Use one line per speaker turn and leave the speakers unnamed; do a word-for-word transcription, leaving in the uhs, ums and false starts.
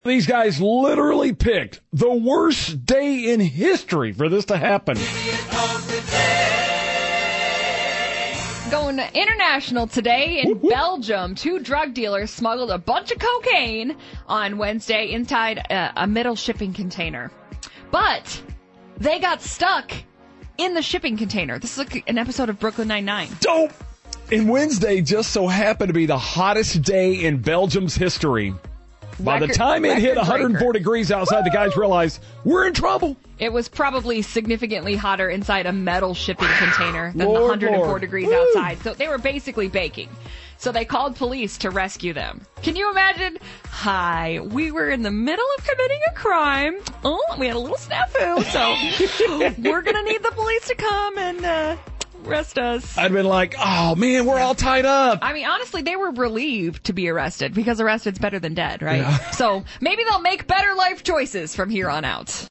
These guys literally picked the worst day in history for this to happen.
Going international today in Woo-hoo. Belgium, two drug dealers smuggled a bunch of cocaine on Wednesday inside a, a metal shipping container. But they got stuck in the shipping container. This is like an episode of Brooklyn Nine-Nine.
Dope! And Wednesday just so happened to be the hottest day in Belgium's history. By
Record,
the time it hit one hundred four
breaker.
degrees outside, Woo! The guys realized, we're in trouble.
It was probably significantly hotter inside a metal shipping container than
Lord,
the one hundred four
Lord.
degrees
Woo!
outside. So they were basically baking. So they called police to rescue them. Can you imagine? Hi, we were in the middle of committing a crime. Oh, we had a little snafu. So we're going to need the police to come and uh, arrest us.
I'd been like, oh, man, we're all tied up.
I mean, honestly, they were relieved to be arrested because arrested's better than dead, right?
Yeah.
So maybe they'll make better life choices from here on out.